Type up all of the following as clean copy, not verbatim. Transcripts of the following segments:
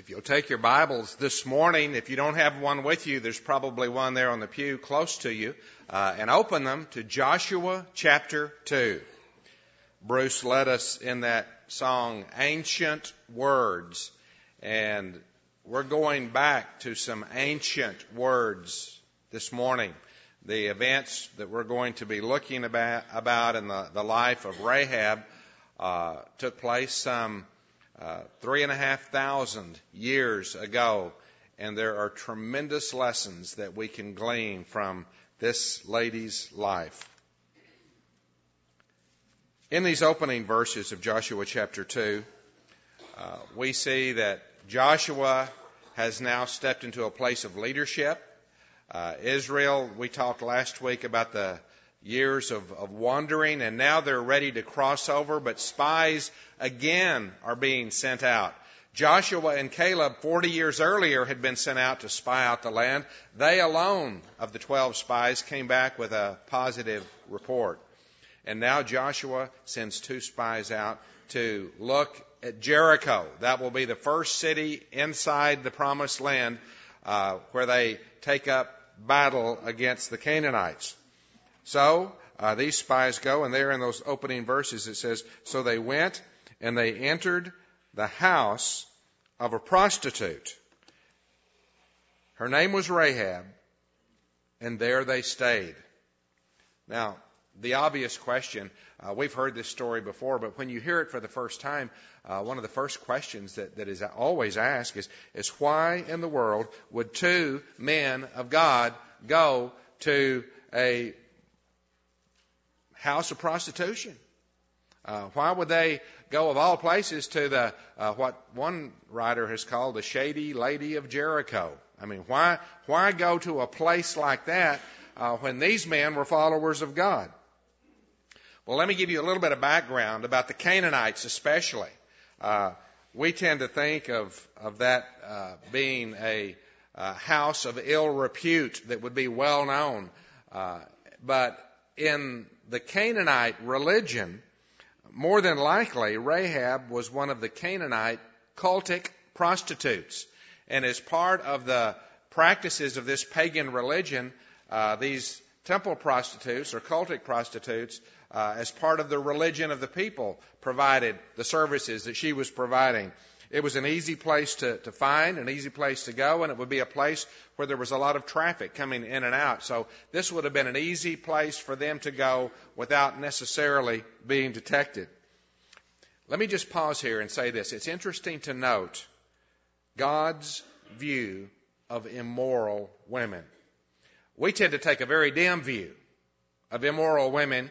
If you'll take your Bibles this morning, if you don't have one with you, there's probably one there on the pew close to you, and open them to Joshua chapter 2. Bruce led us in that song, Ancient Words, and we're going back to some ancient words this morning. The events that we're going to be looking about in the life of Rahab took place some 3,500 years ago, and there are tremendous lessons that we can glean from this lady's life. In these opening verses of Joshua chapter 2, we see that Joshua has now stepped into a place of leadership. Israel, we talked last week about the years of wandering, and now they're ready to cross over, but spies again are being sent out. Joshua and Caleb 40 years earlier had been sent out to spy out the land. They alone of the 12 spies came back with a positive report. And now Joshua sends 2 spies out to look at Jericho. That will be the first city inside the promised land where they take up battle against the Canaanites. So these spies go, and there in those opening verses it says, so they went and they entered the house of a prostitute. Her name was Rahab, and there they stayed. Now, the obvious question, we've heard this story before, but when you hear it for the first time, one of the first questions that is always asked is why in the world would 2 men of God go to a house of prostitution? Why would they go of all places to the what one writer has called the shady lady of Jericho? I mean, why go to a place like that when these men were followers of God? Well, let me give you a little bit of background about the Canaanites especially. We tend to think of that being a house of ill repute that would be well known. But in the Canaanite religion, more than likely, Rahab was one of the Canaanite cultic prostitutes. And as part of the practices of this pagan religion, these temple prostitutes or cultic prostitutes, as part of the religion of the people, provided the services that she was providing. It was an easy place to find, an easy place to go, and it would be a place where there was a lot of traffic coming in and out. So this would have been an easy place for them to go without necessarily being detected. Let me just pause here and say this. It's interesting to note God's view of immoral women. We tend to take a very dim view of immoral women,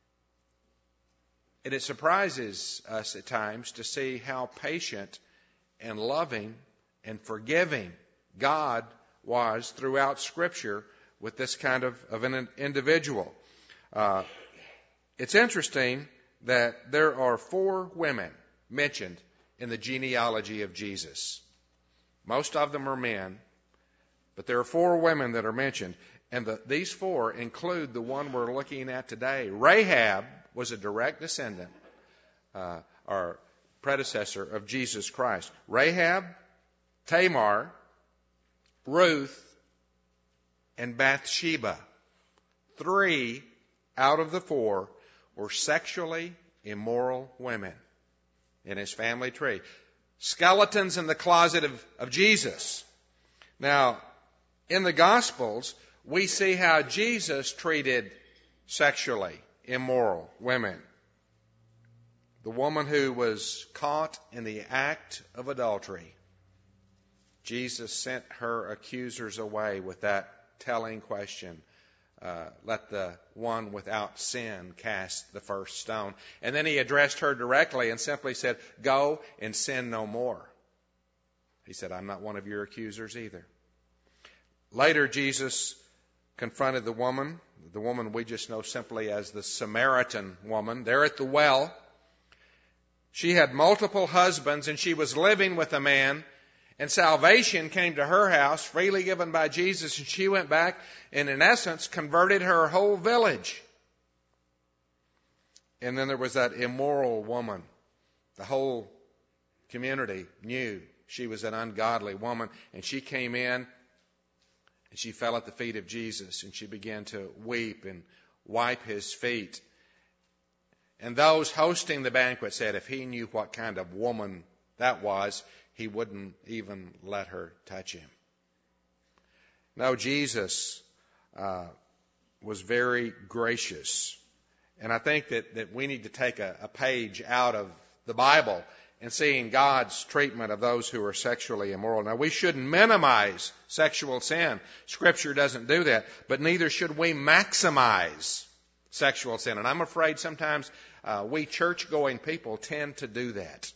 and it surprises us at times to see how patient and loving and forgiving God was throughout Scripture with this kind of an individual. It's interesting that there are 4 women mentioned in the genealogy of Jesus. Most of them are men, but there are 4 women that are mentioned, and these 4 include the one we're looking at today. Rahab was a direct descendant or predecessor of Jesus Christ. Rahab, Tamar, Ruth, and Bathsheba. 3 out of the 4 were sexually immoral women in his family tree. Skeletons in the closet of Jesus. Now, in the Gospels, we see how Jesus treated sexually immoral women. The woman who was caught in the act of adultery, Jesus sent her accusers away with that telling question, let the one without sin cast the first stone. And then he addressed her directly and simply said, go and sin no more. He said, I'm not one of your accusers either. Later, Jesus confronted the woman we just know simply as the Samaritan woman, there at the well. She had multiple husbands, and she was living with a man, and salvation came to her house, freely given by Jesus, and she went back and, in essence, converted her whole village. And then there was that immoral woman. The whole community knew she was an ungodly woman, and she came in and she fell at the feet of Jesus, and she began to weep and wipe his feet. And those hosting the banquet said if he knew what kind of woman that was, he wouldn't even let her touch him. No, Jesus was very gracious. And I think that we need to take a page out of the Bible and seeing God's treatment of those who are sexually immoral. Now, we shouldn't minimize sexual sin. Scripture doesn't do that. But neither should we maximize sexual sin. And I'm afraid sometimes we church-going people tend to do that.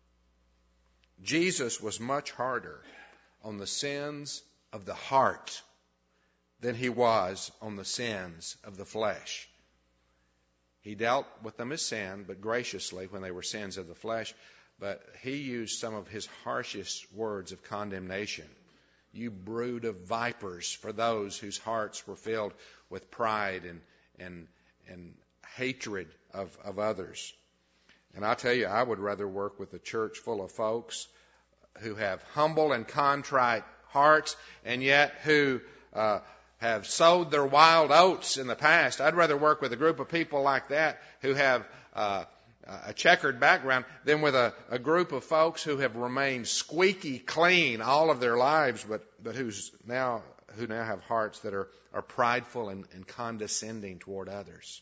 Jesus was much harder on the sins of the heart than he was on the sins of the flesh. He dealt with them as sin, but graciously when they were sins of the flesh. But he used some of his harshest words of condemnation. You brood of vipers, for those whose hearts were filled with pride and hatred of others. And I tell you, I would rather work with a church full of folks who have humble and contrite hearts, and yet who have sowed their wild oats in the past. I'd rather work with a group of people like that who have a checkered background than with a group of folks who have remained squeaky clean all of their lives, but who now have hearts that are prideful and condescending toward others.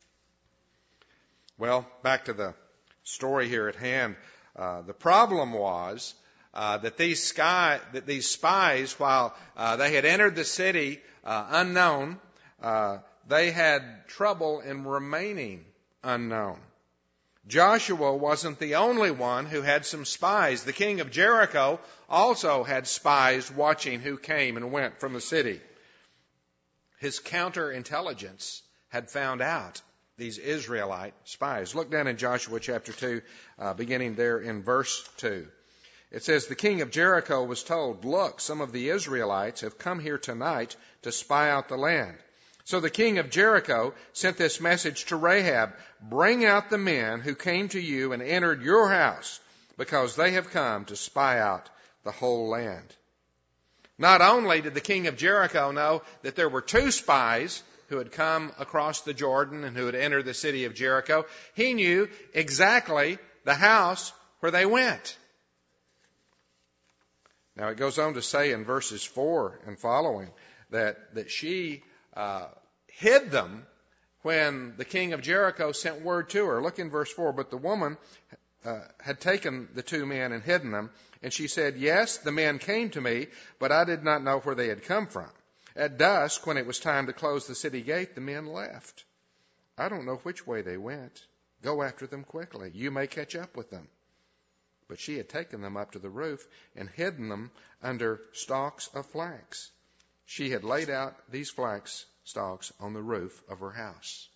Well, back to the story here at hand. The problem was that these spies, while they had entered the city unknown, they had trouble in remaining unknown. Joshua wasn't the only one who had some spies. The king of Jericho also had spies watching who came and went from the city. His counterintelligence had found out these Israelite spies. Look down in Joshua chapter 2, beginning there in verse 2. It says, the king of Jericho was told, look, some of the Israelites have come here tonight to spy out the land. So the king of Jericho sent this message to Rahab, bring out the men who came to you and entered your house, because they have come to spy out the whole land. Not only did the king of Jericho know that there were two spies who had come across the Jordan and who had entered the city of Jericho, he knew exactly the house where they went. Now it goes on to say in verses 4 and following that she hid them when the king of Jericho sent word to her. Look in verse 4. But the woman had taken the two men and hidden them. And she said, yes, the men came to me, but I did not know where they had come from. At dusk, when it was time to close the city gate, the men left. I don't know which way they went. Go after them quickly. You may catch up with them. But she had taken them up to the roof and hidden them under stalks of flax. She had laid out these flax stalks on the roof of her house.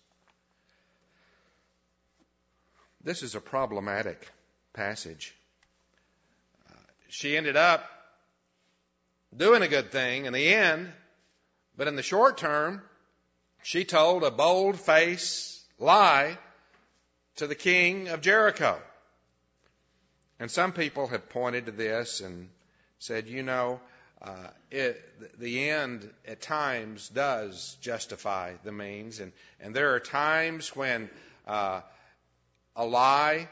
This is a problematic passage. She ended up doing a good thing in the end, but in the short term, she told a bold-faced lie to the king of Jericho. And some people have pointed to this and said, the end at times does justify the means. And there are times when a lie,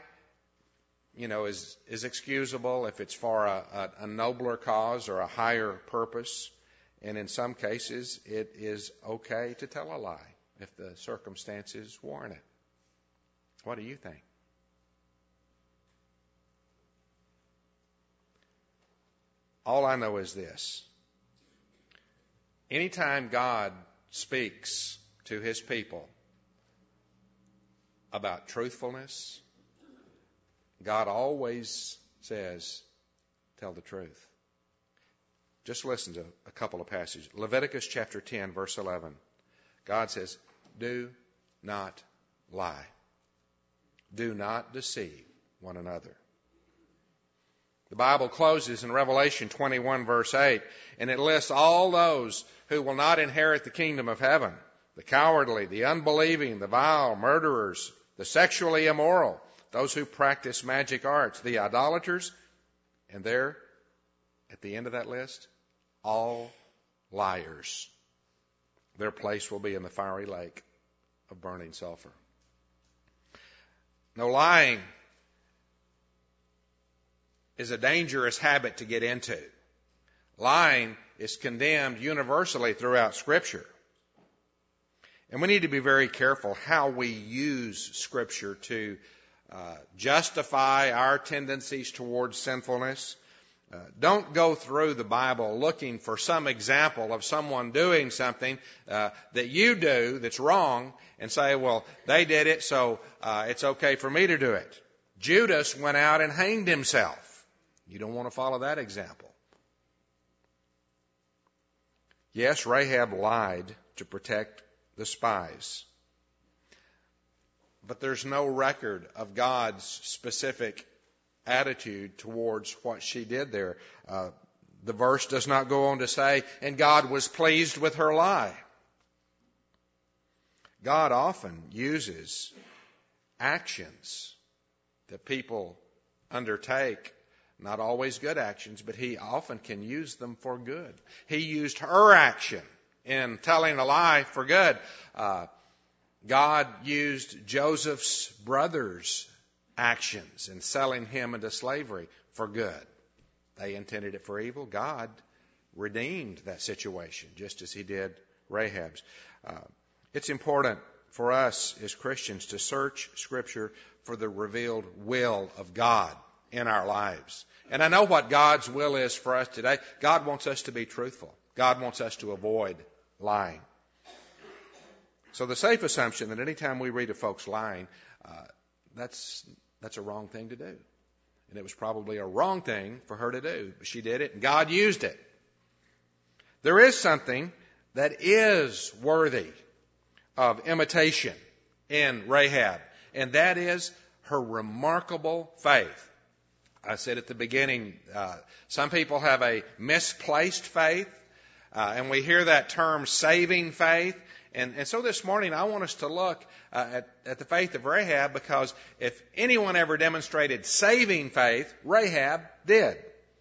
is excusable if it's for a nobler cause or a higher purpose. And in some cases, it is okay to tell a lie if the circumstances warrant it. What do you think? All I know is this. Anytime God speaks to his people about truthfulness, God always says, tell the truth. Just listen to a couple of passages. Leviticus chapter 10, verse 11. God says, do not lie. Do not deceive one another. The Bible closes in Revelation 21, verse 8, and it lists all those who will not inherit the kingdom of heaven: the cowardly, the unbelieving, the vile, murderers, the sexually immoral, those who practice magic arts, the idolaters, and there, at the end of that list, all liars. Their place will be in the fiery lake of burning sulfur. No, lying is a dangerous habit to get into. Lying is condemned universally throughout Scripture. And we need to be very careful how we use Scripture to justify our tendencies towards sinfulness. Don't go through the Bible looking for some example of someone doing something that you do that's wrong and say, well, they did it, so it's okay for me to do it. Judas went out and hanged himself. You don't want to follow that example. Yes, Rahab lied to protect the spies. But there's no record of God's specific attitude towards what she did there. The verse does not go on to say, and God was pleased with her lie. God often uses actions that people undertake, not always good actions, but He often can use them for good. He used her action in telling a lie for good. God used Joseph's brothers' actions in selling him into slavery for good. They intended it for evil. God redeemed that situation, just as He did Rahab's. It's important for us as Christians to search Scripture for the revealed will of God in our lives. And I know what God's will is for us today. God wants us to be truthful. God wants us to avoid lying. So the safe assumption that any time we read of folks lying, that's a wrong thing to do. And it was probably a wrong thing for her to do. But she did it, and God used it. There is something that is worthy of imitation in Rahab, and that is her remarkable faith. I said at the beginning, some people have a misplaced faith, and we hear that term saving faith. And so this morning I want us to look at the faith of Rahab, because if anyone ever demonstrated saving faith, Rahab did.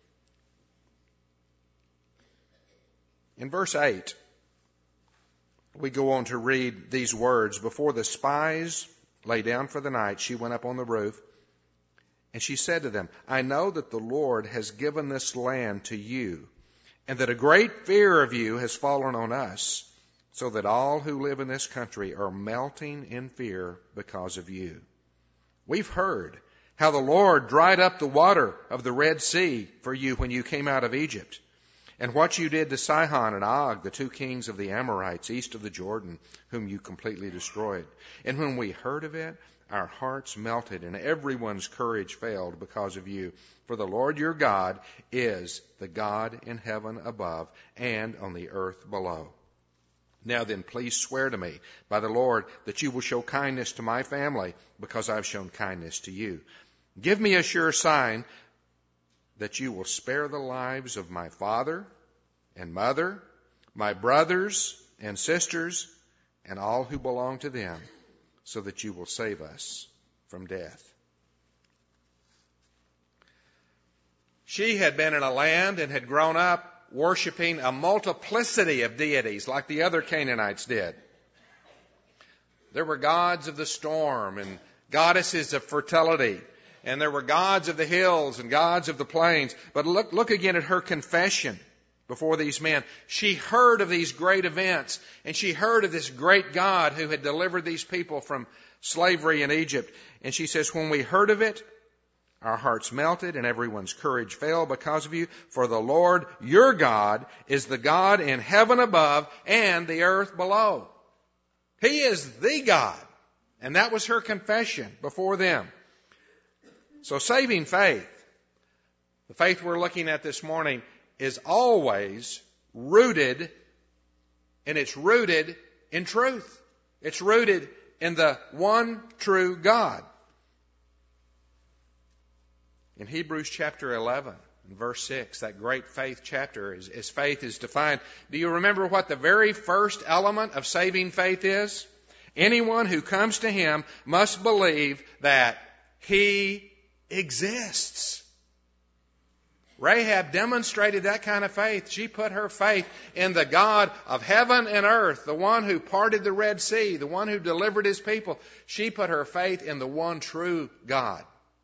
In verse 8, we go on to read these words. Before the spies lay down for the night, she went up on the roof, and she said to them, I know that the Lord has given this land to you, and that a great fear of you has fallen on us, so that all who live in this country are melting in fear because of you. We've heard how the Lord dried up the water of the Red Sea for you when you came out of Egypt, and what you did to Sihon and Og, the two kings of the Amorites east of the Jordan, whom you completely destroyed. And when we heard of it, our hearts melted, and everyone's courage failed because of you. For the Lord your God is the God in heaven above and on the earth below. Now then, please swear to me by the Lord that you will show kindness to my family, because I've shown kindness to you. Give me a sure sign that you will spare the lives of my father and mother, my brothers and sisters, and all who belong to them, so that you will save us from death. She had been in a land and had grown up worshiping a multiplicity of deities like the other Canaanites did. There were gods of the storm and goddesses of fertility, and there were gods of the hills and gods of the plains. But look again at her confession before these men. She heard of these great events, and she heard of this great God who had delivered these people from slavery in Egypt. And she says, when we heard of it, our hearts melted and everyone's courage failed because of you. For the Lord your God is the God in heaven above and the earth below. He is the God. And that was her confession before them. So saving faith, the faith we're looking at this morning, is always rooted, and it's rooted in truth. It's rooted in the one true God. In Hebrews chapter 11, verse 6, that great faith chapter, as faith is defined, do you remember what the very first element of saving faith is? Anyone who comes to Him must believe that He exists. Rahab demonstrated that kind of faith. She put her faith in the God of heaven and earth, the one who parted the Red Sea, the one who delivered his people. She put her faith in the one true God.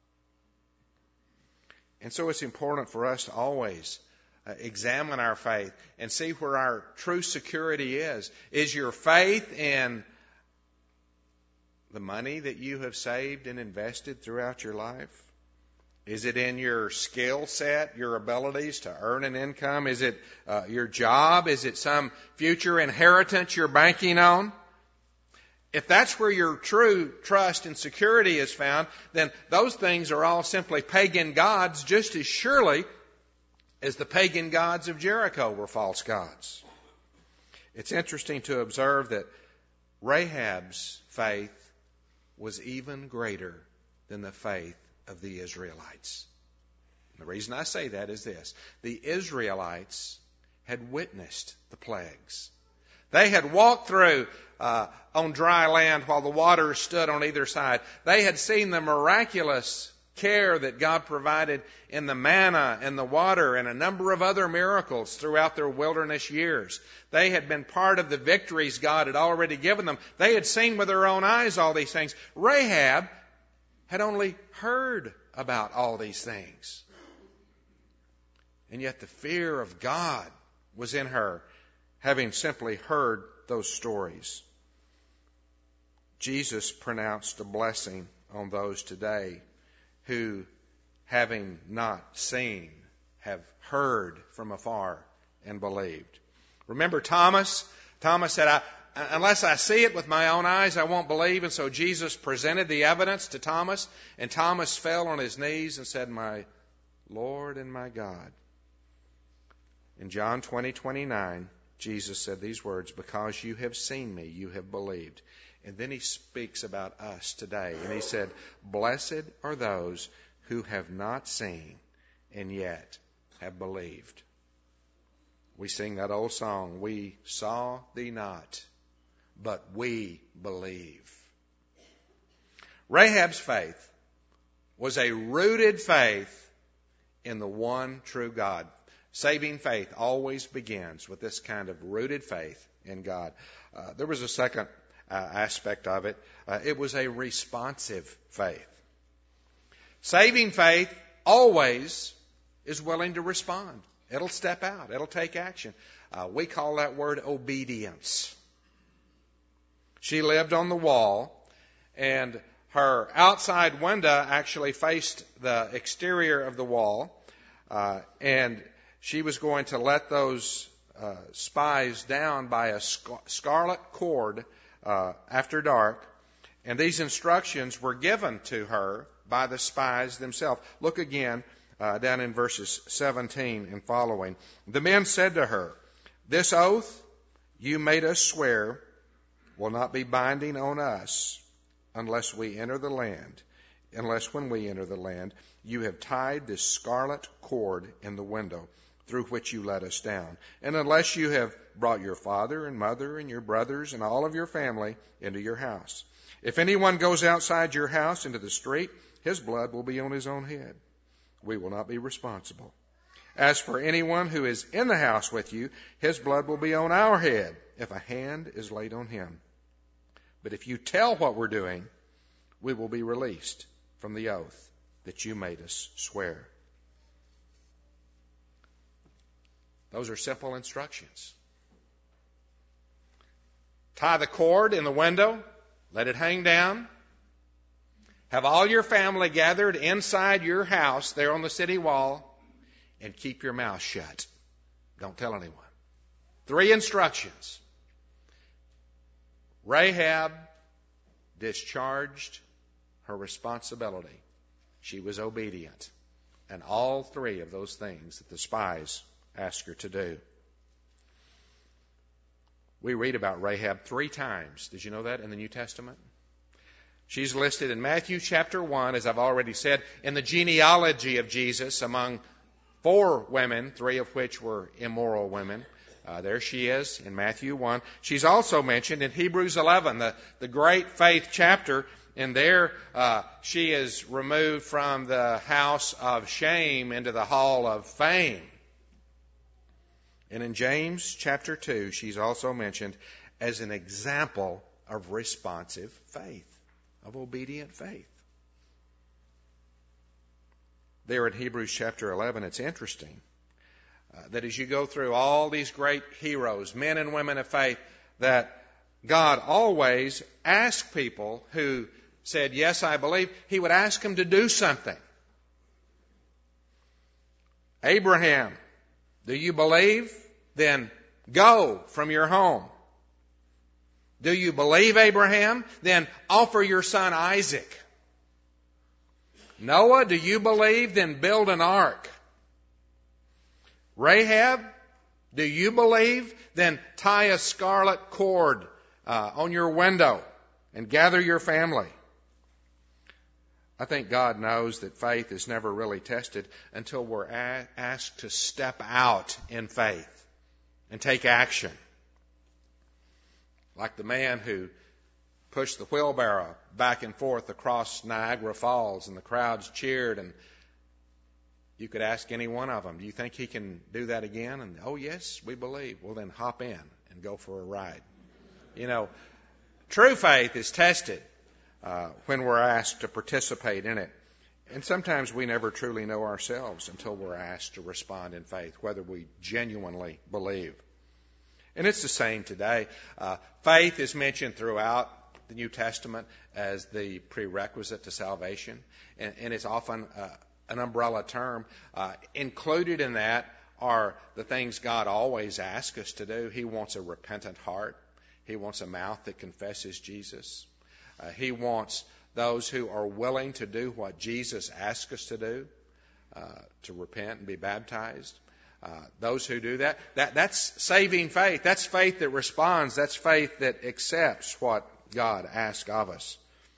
And so it's important for us to always examine our faith and see where our true security is. Is your faith in the money that you have saved and invested throughout your life? Is it in your skill set, your abilities to earn an income? Is it your job? Is it some future inheritance you're banking on? If that's where your true trust and security is found, then those things are all simply pagan gods, just as surely as the pagan gods of Jericho were false gods. It's interesting to observe that Rahab's faith was even greater than the faith of the Israelites. And the reason I say that is this. The Israelites had witnessed the plagues. They had walked through on dry land while the waters stood on either side. They had seen the miraculous care that God provided in the manna and the water and a number of other miracles throughout their wilderness years. They had been part of the victories God had already given them. They had seen with their own eyes all these things. Rahab had only heard about all these things. And yet the fear of God was in her, having simply heard those stories. Jesus pronounced a blessing on those today who, having not seen, have heard from afar and believed. Remember Thomas? Thomas said, unless I see it with my own eyes, I won't believe. And so Jesus presented the evidence to Thomas, and Thomas fell on his knees and said, my Lord and my God. In John 20:29, Jesus said these words, because you have seen me, you have believed. And then he speaks about us today. And he said, blessed are those who have not seen and yet have believed. We sing that old song, we saw thee not, but we believe. Rahab's faith was a rooted faith in the one true God. Saving faith always begins with this kind of rooted faith in God. There was a second aspect of it. It was a responsive faith. Saving faith always is willing to respond. It'll step out. It'll take action. We call that word obedience. She lived on the wall, and her outside window actually faced the exterior of the wall, and she was going to let those spies down by a scarlet cord after dark. And these instructions were given to her by the spies themselves. Look again down in verses 17 and following. The men said to her, this oath you made us swear will not be binding on us unless when we enter the land, you have tied this scarlet cord in the window through which you let us down. And unless you have brought your father and mother and your brothers and all of your family into your house. If anyone goes outside your house into the street, his blood will be on his own head. We will not be responsible. As for anyone who is in the house with you, his blood will be on our head if a hand is laid on him. But if you tell what we're doing, we will be released from the oath that you made us swear. Those are simple instructions. Tie the cord in the window, let it hang down. Have all your family gathered inside your house there on the city wall, and keep your mouth shut. Don't tell anyone. 3 instructions. Rahab discharged her responsibility. She was obedient. And all 3 of those things that the spies asked her to do. We read about Rahab 3 times. Did you know that in the New Testament? She's listed in Matthew chapter 1, as I've already said, in the genealogy of Jesus among 4 women, 3 of which were immoral women. There she is in Matthew 1. She's also mentioned in Hebrews 11, the great faith chapter, And there she is removed from the house of shame into the hall of fame. And in James chapter 2, she's also mentioned as an example of responsive faith, of obedient faith. There in Hebrews chapter 11, it's interesting that as you go through all these great heroes, men and women of faith, that God always asked people who said, yes, I believe, He would ask them to do something. Abraham, do you believe? Then go from your home. Do you believe, Abraham? Then offer your son Isaac. Noah, do you believe? Then build an ark. Rahab, do you believe? Then tie a scarlet cord on your window and gather your family. I think God knows that faith is never really tested until we're asked to step out in faith and take action. Like the man who pushed the wheelbarrow back and forth across Niagara Falls, and the crowds cheered, and you could ask any one of them, do you think he can do that again? And, oh, yes, we believe. Well, then hop in and go for a ride. You know, true faith is tested when we're asked to participate in it. And sometimes we never truly know ourselves until we're asked to respond in faith, whether we genuinely believe. And it's the same today. Faith is mentioned throughout the New Testament as the prerequisite to salvation, and it's often an umbrella term. Included in that are the things God always asks us to do. He wants a repentant heart. He wants a mouth that confesses Jesus. He wants those who are willing to do what Jesus asks us to do, to repent and be baptized. Those who do that's saving faith. That's faith that responds. That's faith that accepts what God asks of us.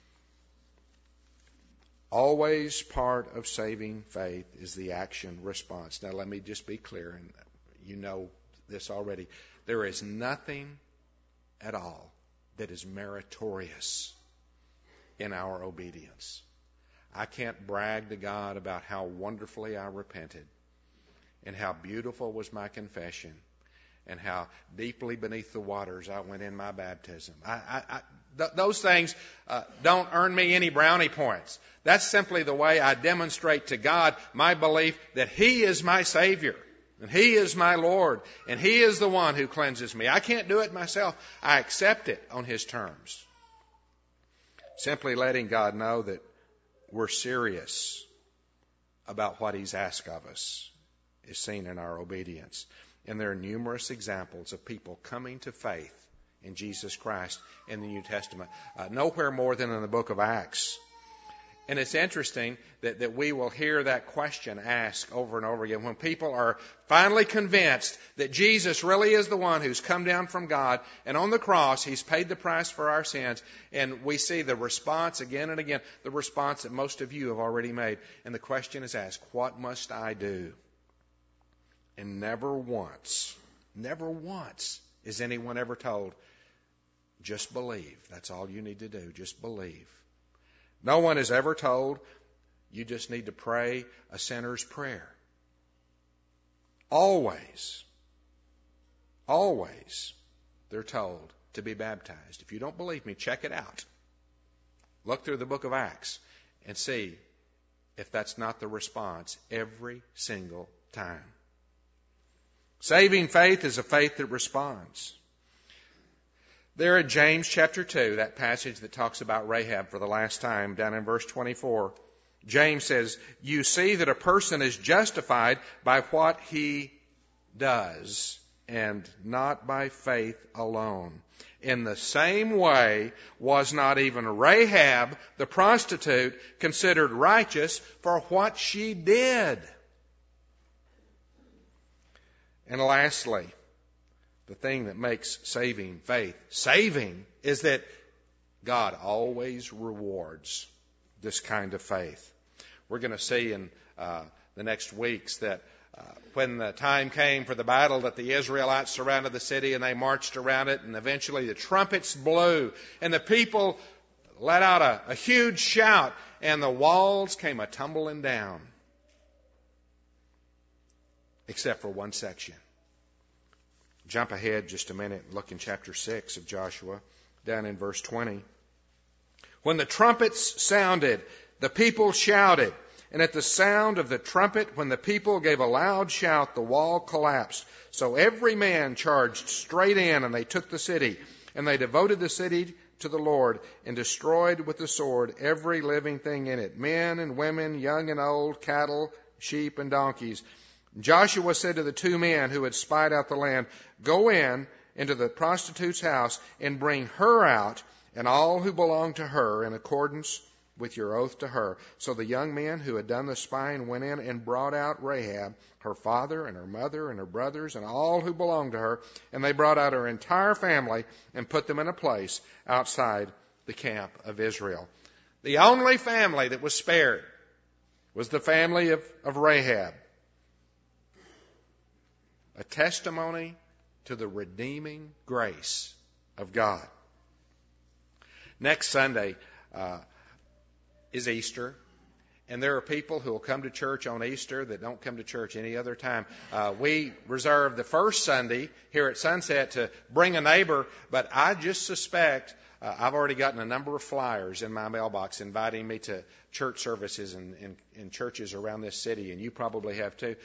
Always part of saving faith is the action response. Now let me just be clear, and you know this already. There is nothing at all that is meritorious in our obedience. I can't brag to God about how wonderfully I repented, and how beautiful was my confession, and how deeply beneath the waters I went in my baptism. Those things don't earn me any brownie points. That's simply the way I demonstrate to God my belief that He is my Savior, and He is my Lord, and He is the one who cleanses me. I can't do it myself. I accept it on His terms. Simply letting God know that we're serious about what He's asked of us is seen in our obedience. And there are numerous examples of people coming to faith in Jesus Christ in the New Testament. Nowhere more than in the book of Acts. And it's interesting that we will hear that question asked over and over again. When people are finally convinced that Jesus really is the one who's come down from God, and on the cross He's paid the price for our sins, and we see the response again and again, the response that most of you have already made. And the question is asked, what must I do? And never once is anyone ever told, just believe. That's all you need to do. Just believe. No one is ever told, you just need to pray a sinner's prayer. Always, they're told to be baptized. If you don't believe me, check it out. Look through the book of Acts and see if that's not the response every single time. Saving faith is a faith that responds. There in James chapter 2, that passage that talks about Rahab for the last time, down in verse 24, James says, you see that a person is justified by what he does, and not by faith alone. In the same way was not even Rahab, the prostitute, considered righteous for what she did. And lastly, the thing that makes saving faith saving is that God always rewards this kind of faith. We're going to see in the next weeks that when the time came for the battle, that the Israelites surrounded the city and they marched around it, and eventually the trumpets blew and the people let out a huge shout, and the walls came a-tumbling down. Except for one section. Jump ahead just a minute and look in chapter 6 of Joshua, down in verse 20. When the trumpets sounded, the people shouted. And at the sound of the trumpet, when the people gave a loud shout, the wall collapsed. So every man charged straight in, and they took the city. And they devoted the city to the Lord, and destroyed with the sword every living thing in it, men and women, young and old, cattle, sheep, and donkeys. Joshua said to the 2 men who had spied out the land, "Go into the prostitute's house and bring her out and all who belong to her in accordance with your oath to her." So the young men who had done the spying went in and brought out Rahab, her father and her mother and her brothers and all who belonged to her, and they brought out her entire family and put them in a place outside the camp of Israel. The only family that was spared was the family of Rahab. A testimony to the redeeming grace of God. Next Sunday is Easter, and there are people who will come to church on Easter that don't come to church any other time. We reserve the first Sunday here at Sunset to bring a neighbor, but I just suspect I've already gotten a number of flyers in my mailbox inviting me to church services in churches around this city, and you probably have too.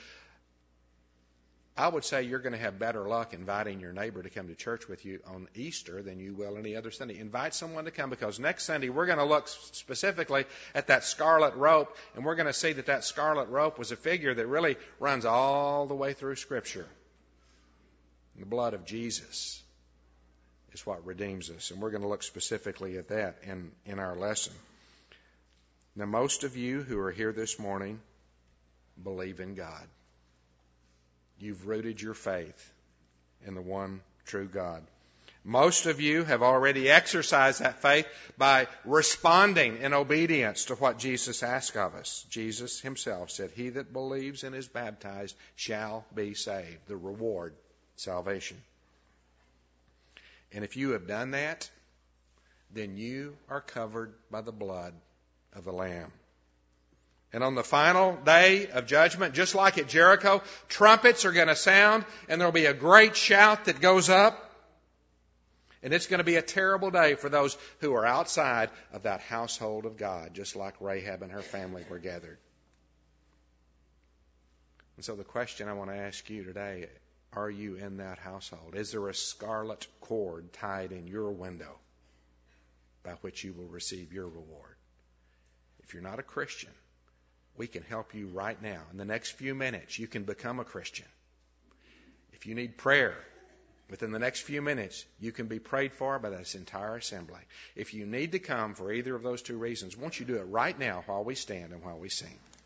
I would say you're going to have better luck inviting your neighbor to come to church with you on Easter than you will any other Sunday. Invite someone to come, because next Sunday we're going to look specifically at that scarlet rope, and we're going to see that scarlet rope was a figure that really runs all the way through Scripture. The blood of Jesus is what redeems us, and we're going to look specifically at that in our lesson. Now, most of you who are here this morning believe in God. You've rooted your faith in the one true God. Most of you have already exercised that faith by responding in obedience to what Jesus asked of us. Jesus himself said, "He that believes and is baptized shall be saved." The reward, salvation. And if you have done that, then you are covered by the blood of the Lamb. And on the final day of judgment, just like at Jericho, trumpets are going to sound, and there will be a great shout that goes up. And it's going to be a terrible day for those who are outside of that household of God, just like Rahab and her family were gathered. And so the question I want to ask you today, are you in that household? Is there a scarlet cord tied in your window by which you will receive your reward? If you're not a Christian, we can help you right now. In the next few minutes, you can become a Christian. If you need prayer, within the next few minutes, you can be prayed for by this entire assembly. If you need to come for either of those two reasons, won't you do it right now while we stand and while we sing?